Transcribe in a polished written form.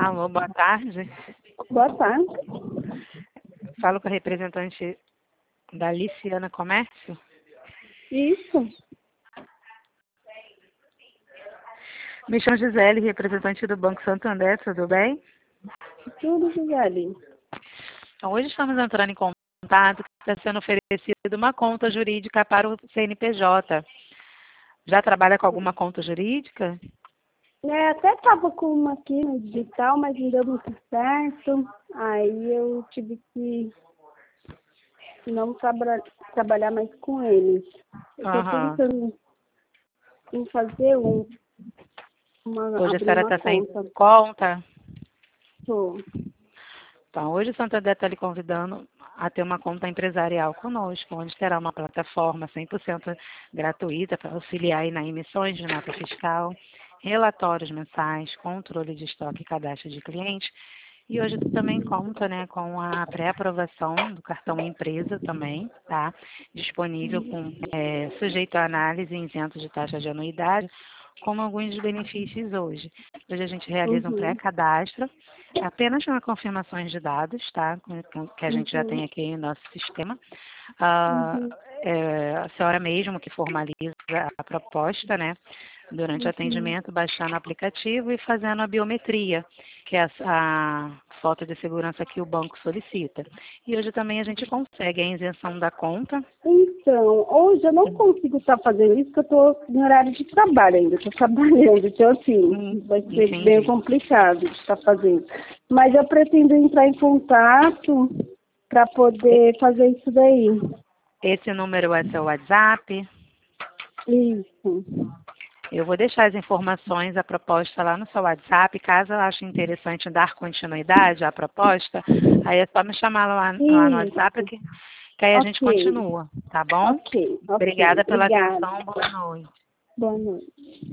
Alô, boa tarde. Boa tarde. Falo com a representante da Liciana Comércio. Isso. Me chamo Gisele, representante do Banco Santander, tudo bem? Tudo, Gisele. Então, hoje estamos entrando em contato que está sendo oferecida uma conta jurídica para o CNPJ. Já trabalha com alguma conta jurídica? Até estava com uma aqui no digital, mas não deu muito certo. Aí eu tive que não trabalhar mais com eles. Eu estou Aham. pensando em fazer Hoje a abrir senhora uma está sem conta. conta? Tô. Então, hoje o Santander está lhe convidando a ter uma conta empresarial conosco, onde terá uma plataforma 100% gratuita para auxiliar aí na emissões de nota fiscal, relatórios mensais, controle de estoque e cadastro de clientes. E hoje também conta, né, com a pré-aprovação do cartão empresa também, tá? Disponível sujeito a análise e isento de taxa de anuidade, como alguns dos benefícios hoje. Hoje a gente realiza um Uhum. pré-cadastro, apenas com confirmações de dados, tá? Que a gente já Uhum. tem aqui em nosso sistema. Uhum. A senhora mesmo que formaliza a proposta, né? Durante o Uhum. atendimento, baixando o aplicativo e fazendo a biometria, que é a foto de segurança que o banco solicita. E hoje também a gente consegue a isenção da conta. Então, hoje eu não consigo estar fazendo isso, porque eu estou no horário de trabalho ainda, estou trabalhando, então assim, vai ser meio Entendi. complicado de estar fazendo. Mas eu pretendo entrar em contato para poder fazer isso daí. Esse número é seu WhatsApp. Isso. Eu vou deixar as informações, a proposta lá no seu WhatsApp. Caso eu ache interessante dar continuidade à proposta, aí é só me chamar lá no WhatsApp Isso. que aí a gente Ok. continua, tá bom? Ok. Obrigada pela Obrigada. atenção, boa noite. Boa noite.